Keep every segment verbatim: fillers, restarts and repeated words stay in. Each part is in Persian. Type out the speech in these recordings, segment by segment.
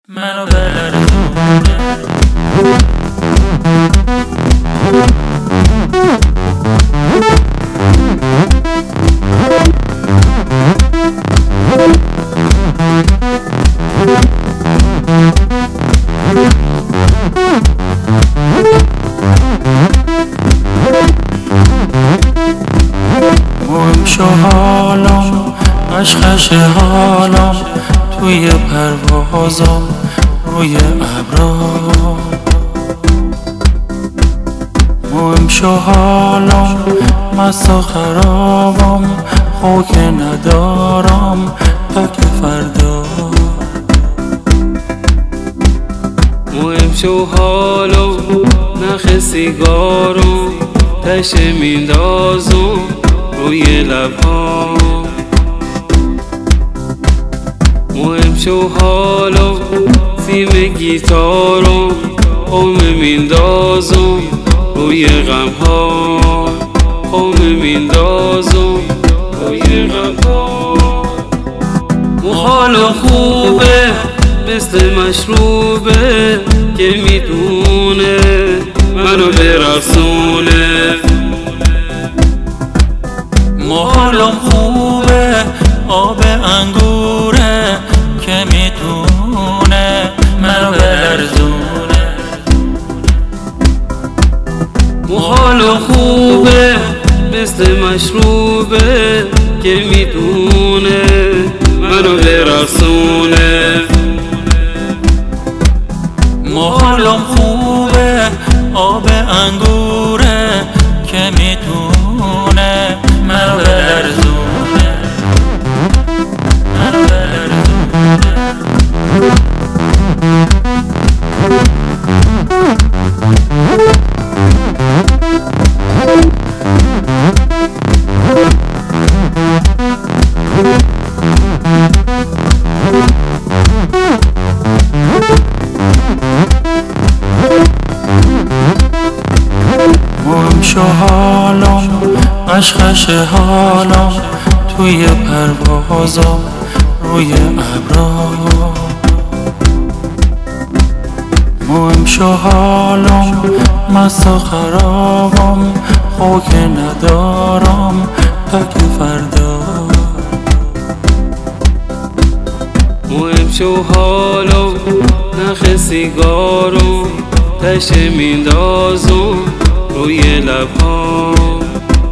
منو بلرزونه مهم شو حالم خشخش حالم توی پروازم روی ابرا مهم شو حالم مست و خرابم خاک ندارم تا که فردا مهم شو حالم نخ سیگارم تشه میندازم روی لبام مهم شو حالم سیم گیتارم قوم میندازم روی غم ها قوم میندازم روی غم ها محال و خوبه مثل مشروبه که میدونه منو برقصونه محالم خوبه آب انگوره که میتونه منو بلرزونه محال و خوبه مثل مشروبه که میدونه منو برقصونه محالم خوبه آب انگوره که میتونه منو بلرزونه منو بلرزونه مهم شو حالم خشخش حالم توی پروازم روی ابرا مهم شو حالم مست و خرابم خاک ندارم تا که فردا مهم شو حالم نخ سیگارم تشه میندازم روی لبام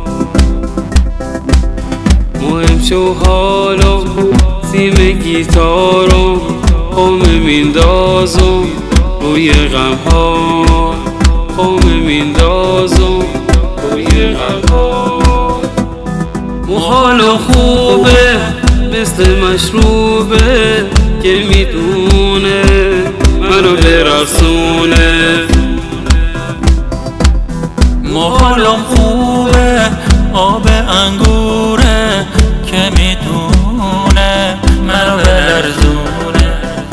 مهم شو حالم سیم گیتارم قوم میندازم روی غم ها قوم میندازم روی غم ها محال و خوبه مثل مشروبه که میدونه منو برقصونه محالم خوبه آب انگوره که میتونه منو بلرزونه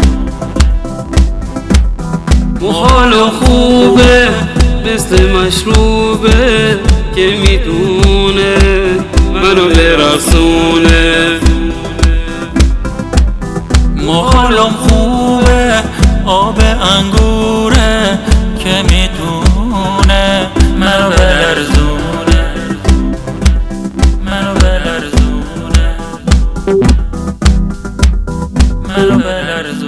محال و خوبه مثل مشروبه که میدونه منو برقصونه محالم خوبه آب انگوره که میتونه منو بلرزونه منو بلرزونه منو بلرزونه